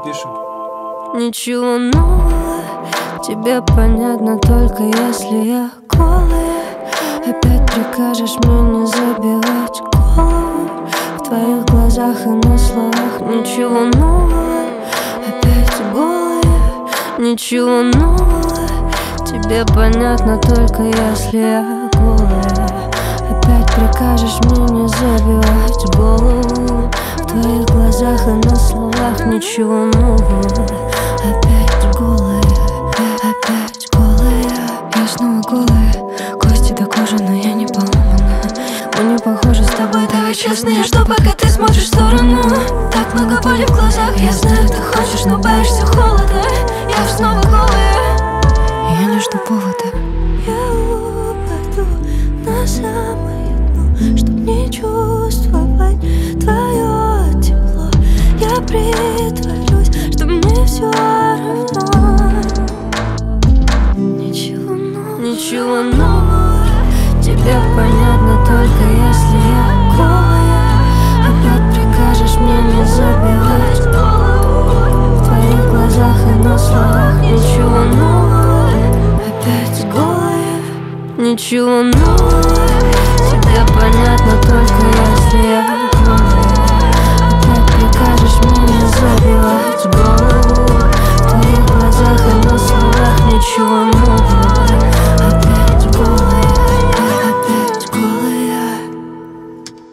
Пишем. Ничего нового, тебе понятно только если я голая. Опять прикажешь мне не забивать голову. В твоих глазах и на словах ничего нового. Опять голая, ничего нового, тебе понятно только если я голая. Опять прикажешь мне не забивать голову. В твоих глазах и на словах ничего нового. Опять голая, опять голая. Я снова голая, кости до кожи, но я не поломана. Мы не похожи с тобой, давай честно. Я жду, пока ты смотришь в сторону. Так много боли в глазах, я знаю, ты хочешь, но боишься холода. Я снова голая, я не жду повода. Я упаду на самое дно, чтоб не чувствовать твое тепло. Я притворюсь, что мне все равно. Ничего нового, тебе понятно только если я голая. Опять прикажешь мне не забивать голову. В твоих глазах и на словах ничего нового. Опять голая, ничего нового, тебе понятно только если